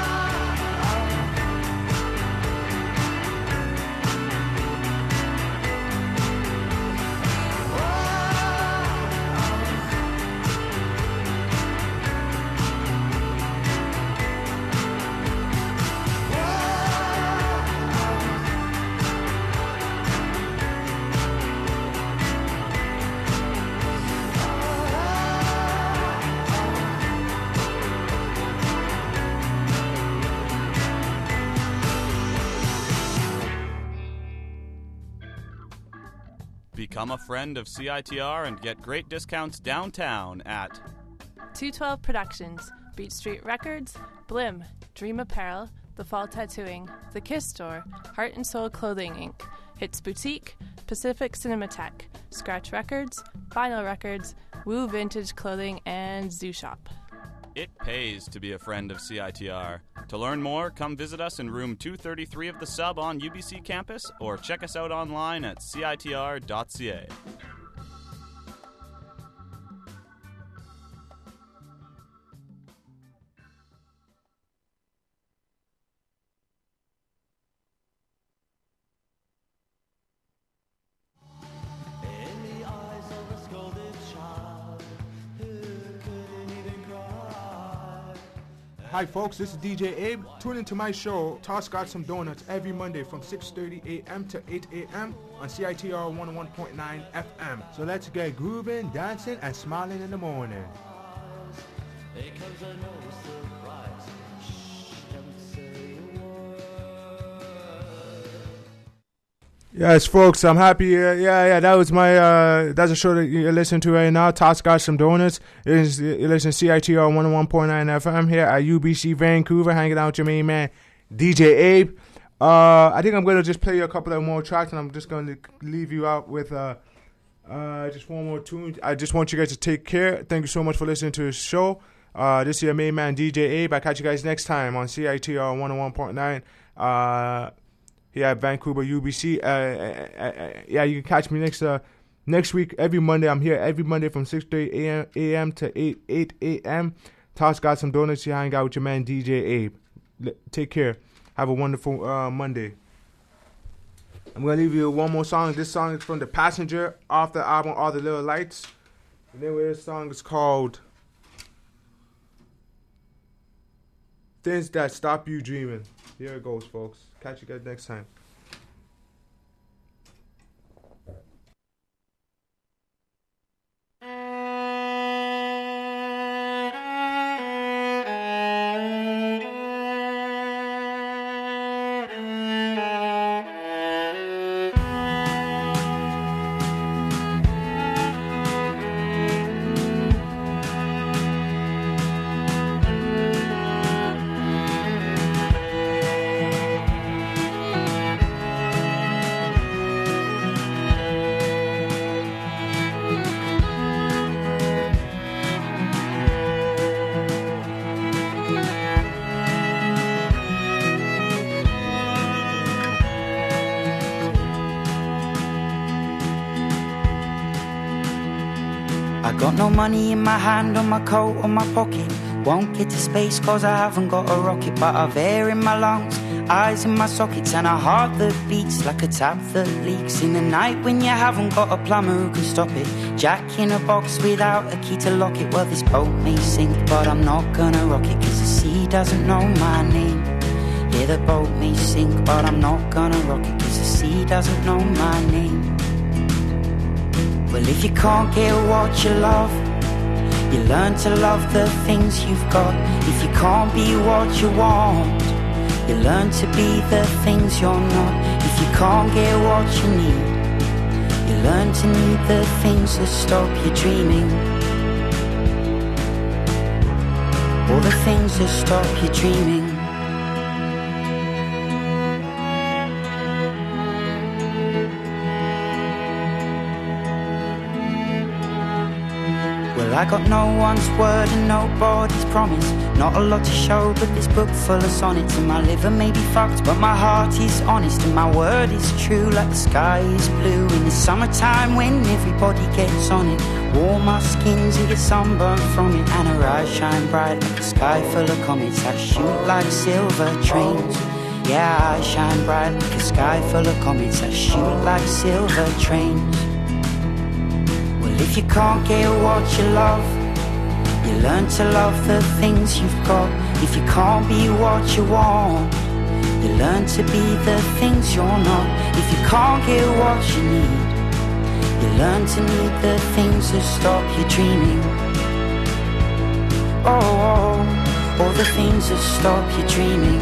Become a friend of CITR and get great discounts downtown at 212 Productions, Beach Street Records, Blim, Dream Apparel, The Fall Tattooing, The Kiss Store, Heart and Soul Clothing Inc., Hits Boutique, Pacific Cinematech, Scratch Records, Vinyl Records, Woo Vintage Clothing, and Zoo Shop. It pays to be a friend of CITR. To learn more, come visit us in room 233 of the Sub on UBC campus or check us out online at citr.ca. Hi folks, this is DJ Abe. Tune into my show, Toss Got Some Donuts, every Monday from 6:30 a.m. to 8 a.m. on CITR 101.9 FM. So let's get grooving, dancing, and smiling in the morning. Here comes a no surprise. Shh, don't say a word. Yes, folks, I'm happy. Yeah, that was my, that's a show that you're listening to right now. Toss got some donuts. You're listening to CITR 101.9 FM here at UBC Vancouver, hanging out with your main man, DJ Abe. I think I'm going to just play you a couple of more tracks, and I'm just going to leave you out with just one more tune. I just want you guys to take care. Thank you so much for listening to the show. This is your main man, DJ Abe. I'll catch you guys next time on CITR 101.9. Yeah, Vancouver, UBC. Yeah, you can catch me next week. Every Monday, I'm here every Monday from 6:30 a.m. to 8 a.m. Toss got some donuts. You hang out with your man, DJ Abe. Take care. Have a wonderful Monday. I'm going to leave you one more song. This song is from The Passenger off the album All the Little Lights. And then this song is called Things That Stop You Dreaming. Here it goes, folks. Catch you guys next time. I got no money in my hand, on my coat, or my pocket. Won't get to space cause I haven't got a rocket. But I've air in my lungs, eyes in my sockets, and a heart that beats like a tap that leaks. In the night when you haven't got a plumber who can stop it. Jack in a box without a key to lock it. Well, this boat may sink, but I'm not gonna rock it, cause the sea doesn't know my name. Yeah, the boat may sink, but I'm not gonna rock it, cause the sea doesn't know my name. Well, if you can't get what you love, you learn to love the things you've got. If you can't be what you want, you learn to be the things you're not. If you can't get what you need, you learn to need the things that stop you dreaming. All the things that stop you dreaming. I got no one's word and nobody's promise. Not a lot to show, but this book full of sonnets. And my liver may be fucked, but my heart is honest. And my word is true, like the sky is blue in the summertime when everybody gets on it. Warm our skins and get sunburned from it. And our eyes shine bright like the sky full of comets that shoot like silver trains. Yeah, I shine bright like a sky full of comets that shoot like silver trains. If you can't get what you love, you learn to love the things you've got. If you can't be what you want, you learn to be the things you're not. If you can't get what you need, you learn to need the things that stop you dreaming. Oh, all the things that stop you dreaming.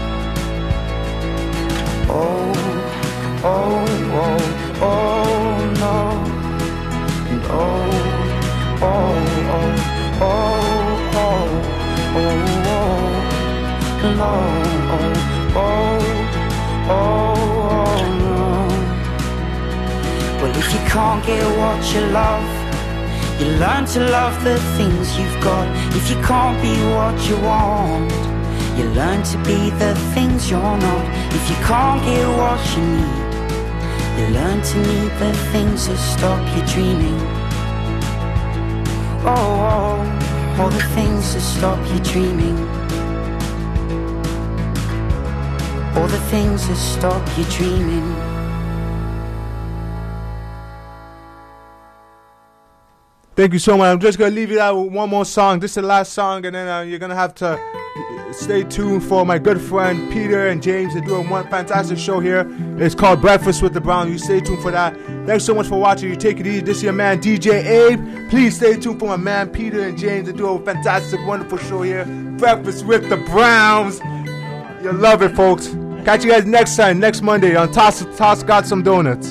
Oh, no. Oh, oh, oh, oh, oh, oh, no, oh, oh, oh, no. Well, if you can't get what you love, you learn to love the things you've got. If you can't be what you want, you learn to be the things you're not. If you can't get what you need, you learn to need the things that stop you dreaming. Oh, all the things that stop you dreaming. All the things that stop you dreaming. Thank you so much. I'm just going to leave you out with one more song. This is the last song, and then you're going to have to stay tuned for my good friend Peter and James. They're doing one fantastic show here. It's called Breakfast with the Brown. You stay tuned for that. Thanks so much for watching. You take it easy. This is your man DJ Abe. Please stay tuned for my man Peter and James. They do a fantastic, wonderful show here. Breakfast with the Browns. You'll love it, folks. Catch you guys next time, next Monday on Toss Got Some Donuts.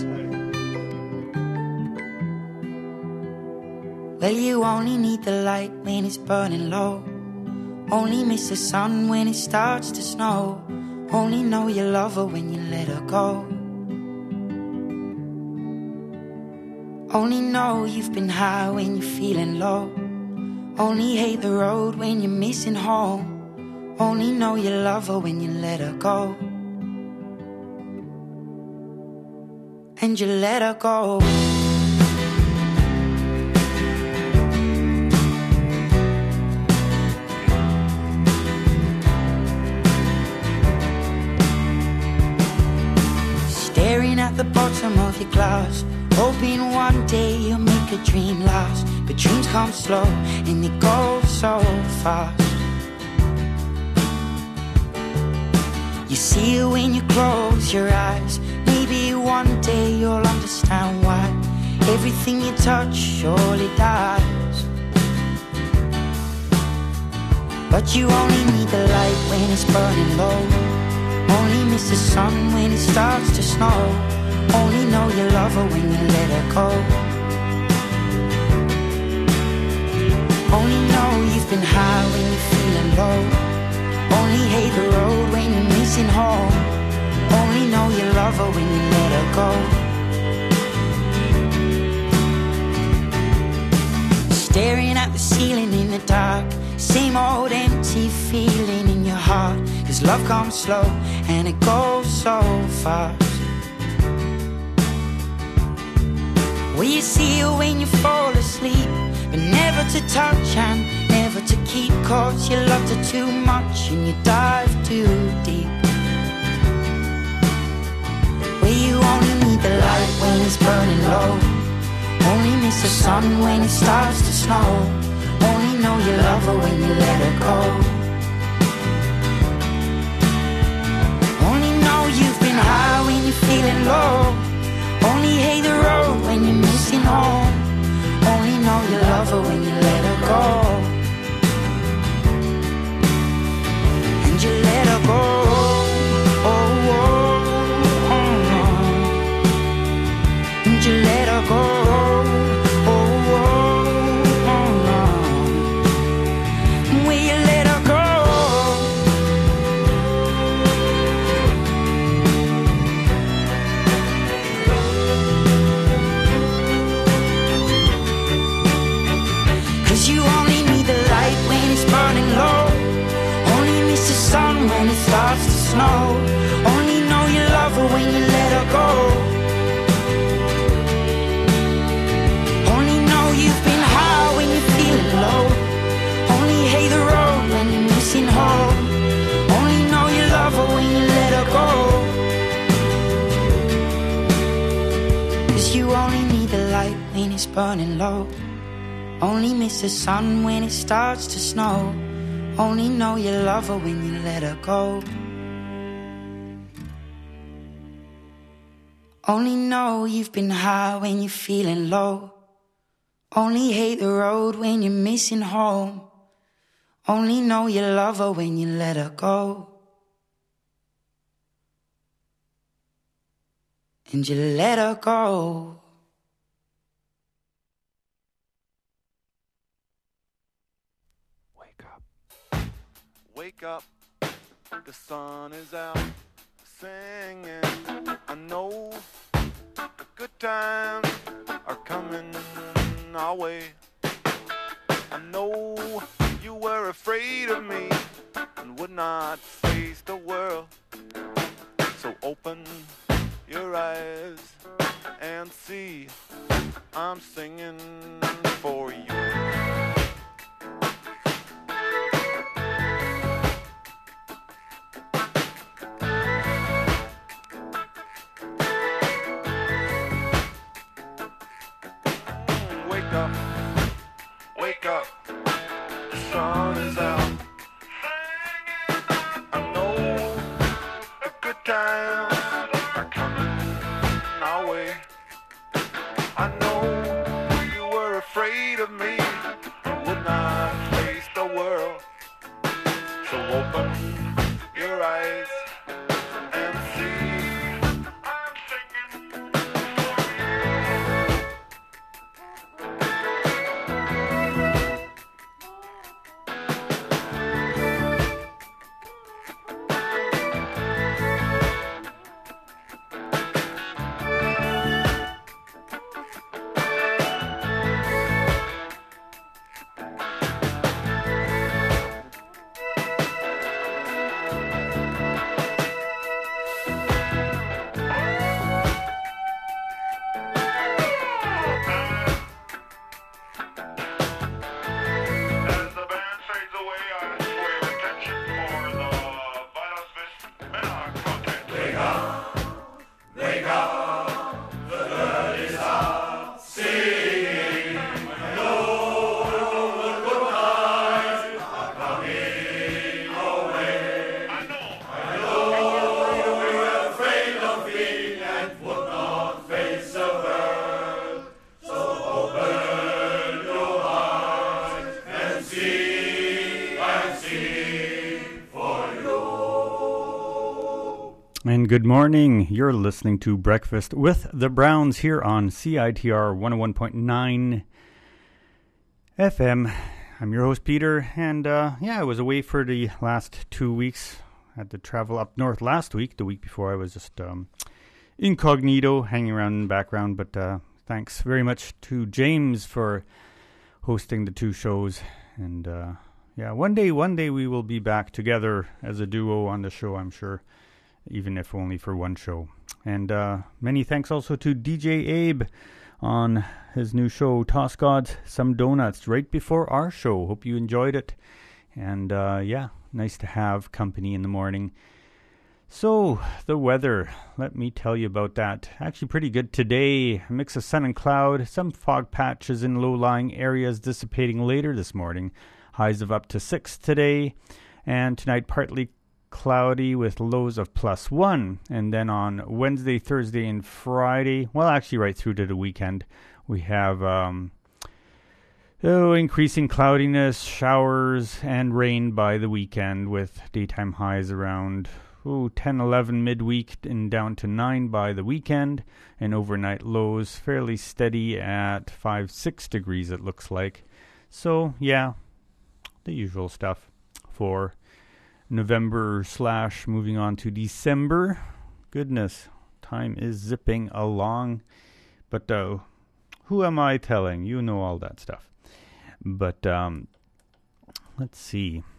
Well, you only need the light when it's burning low. Only miss the sun when it starts to snow. Only know you love her when you let her go. Only know you've been high when you're feeling low. Only hate the road when you're missing home. Only know you love her when you let her go. And you let her go. Staring at the bottom of your glass, hoping one day you'll make a dream last. But dreams come slow and they go so fast. You see it when you close your eyes. Maybe one day you'll understand why everything you touch surely dies. But you only need the light when it's burning low. Only miss the sun when it starts to snow. Only know you love her when you let her go. Only know you've been high when you're feeling low. Only hate the road when you're missing home. Only know you love her when you let her go. Staring at the ceiling in the dark, same old empty feeling in your heart. 'Cause love comes slow and it goes so fast. Well, you see it when you fall asleep, but never to touch and never to keep. 'Cause you loved her too much and you dive too deep. Well, you only need the light when it's burning low. Only miss the sun when it starts to snow. Only know you love her when you let her go. Only know you've been high when you're feeling low. Only hate the road when you're missing home. Only know you love her when you let her go. And you let her go. Oh, oh, oh, oh. And you let her go. When it starts to snow, only know you love her when you let her go. Only know you've been high when you're feeling low. Only hate the road when you're missing home. Only know you love her when you let her go. 'Cause you only need the light when it's burning low. Only miss the sun when it starts to snow. Only know you love her when you let her go. Only know you've been high when you're feeling low. Only hate the road when you're missing home. Only know you love her when you let her go. And you let her go. Wake up, the sun is out, singing. I know the good times are coming our way. I know you were afraid of me and would not face the world. So open your eyes and see I'm singing for you. Wake up, the sun is out. I know the good times are coming our way. I know you were afraid of me, would not face the world. So open your eyes and And good morning. You're listening to Breakfast with the Browns here on CITR 101.9 FM. I'm your host, Peter, and I was away for the last 2 weeks. I had to travel up north last week. The week before I was just incognito, hanging around in the background, but thanks very much to James for hosting the two shows. And one day we will be back together as a duo on the show, I'm sure, even if only for one show. And many thanks also to DJ Abe on his new show, Toss Gods Some Donuts, right before our show. Hope you enjoyed it. And nice to have company in the morning. So, the weather, let me tell you about that. Actually pretty good today. A mix of sun and cloud, some fog patches in low-lying areas dissipating later this morning. Highs of up to 6 today. And tonight partly cloudy with lows of +1. And then on Wednesday, Thursday, and Friday, well, actually right through to the weekend, we have increasing cloudiness, showers, and rain by the weekend with daytime highs around 10, 11 midweek and down to 9 by the weekend, and overnight lows fairly steady at 5, 6 degrees it looks like. So, yeah, the usual stuff for November / moving on to December. Goodness, time is zipping along. But who am I telling? You know all that stuff. But let's see.